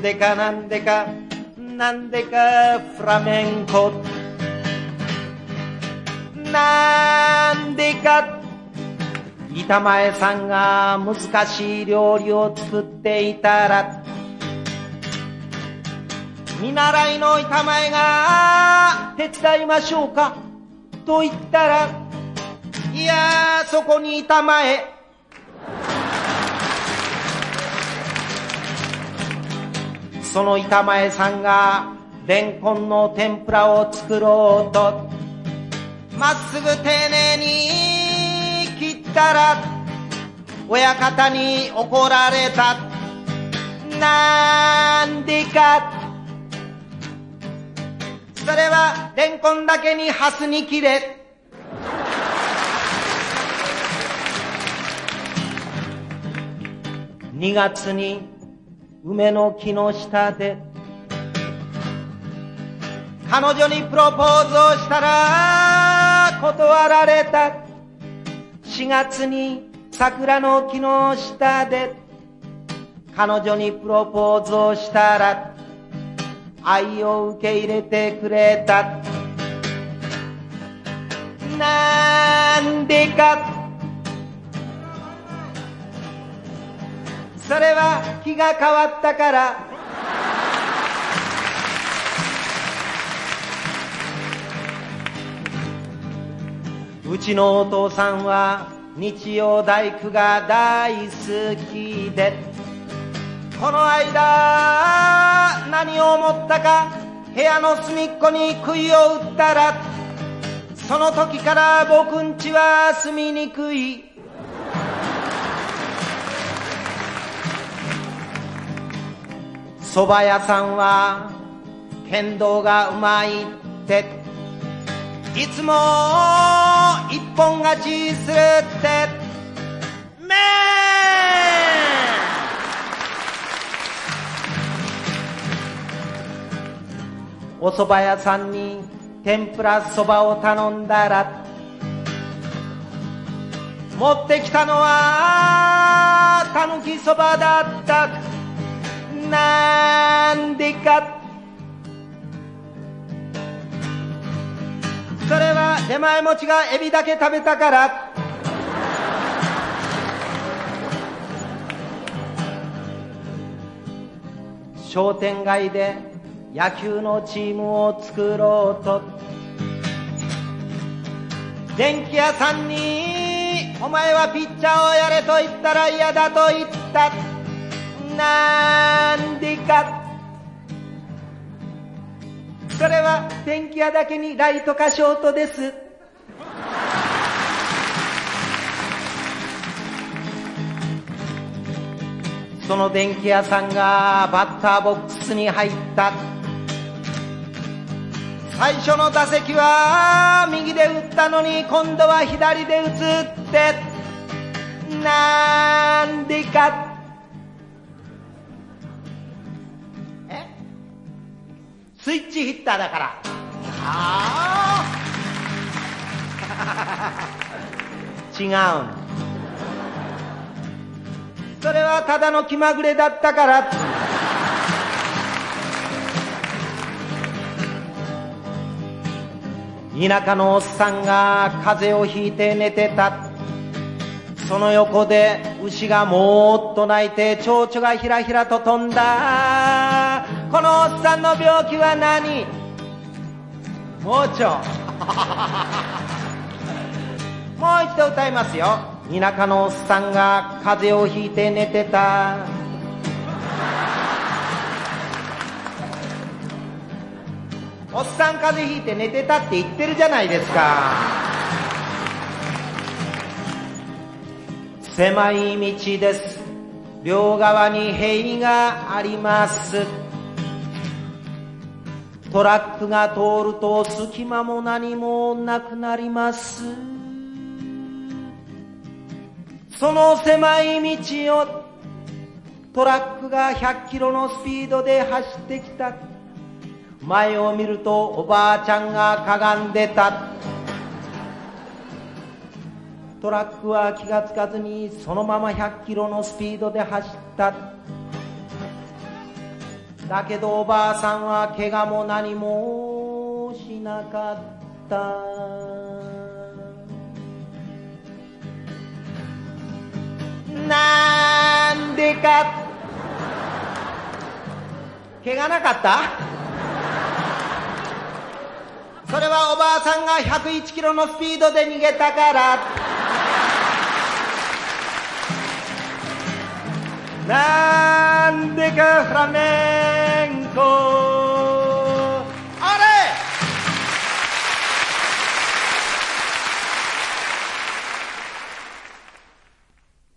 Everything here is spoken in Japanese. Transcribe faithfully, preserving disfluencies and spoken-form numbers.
でかなんでかなんでかフラメンコ、なんでか板前さんが難しい料理を作っていたら、見習いの板前が手伝いましょうかと言ったら、いやーそこに板前、その板前さんがレンコンの天ぷらを作ろうとまっすぐ丁寧に切ったら、親方に怒られた。なんでか、それはレンコンだけにハスに切れ。にがつに梅の木の下で彼女にプロポーズをしたら断られた。しがつに桜の木の下で彼女にプロポーズをしたら愛を受け入れてくれた。なんでか、それは気が変わったから。うちのお父さんは日曜大工が大好きで、この間何を思ったか部屋の隅っこに杭を打ったら、その時から僕んちは住みにくい。蕎麦屋さんは剣道がうまいっていつも一本勝ちするってめー。お蕎麦屋さんに天ぷら蕎麦を頼んだら、持ってきたのはたぬき蕎麦だった。なんでか、それは出前持ちがエビだけ食べたから。商店街で野球のチームを作ろうと電気屋さんにお前はピッチャーをやれと言ったら嫌だと言った。なんでか、それは電気屋だけにライトかショートです。その電気屋さんがバッターボックスに入った。最初の打席は右で打ったのに今度は左で打つって。なんでか、えスイッチヒッターだから。ああ違うん。それはただの気まぐれだったから。田舎のおっさんが風邪をひいて寝てた。その横で牛がもーっと鳴いて蝶々がひらひらと飛んだ。このおっさんの病気は何？盲腸。もう一度歌いますよ。田舎のおっさんが風邪をひいて寝てた。おっさん風邪ひいて寝てたって言ってるじゃないですか。狭い道です。両側に塀があります。トラックが通ると隙間も何もなくなります。その狭い道をトラックがひゃっキロのスピードで走ってきた。前を見るとおばあちゃんがかがんでた。トラックは気がつかずにそのままひゃっキロのスピードで走った。 だけどおばあさんは怪我も何もしなかった。なんでか。怪我なかった？それはおばあさんがひゃくいちキロのスピードで逃げたから。なんでかフラメンコ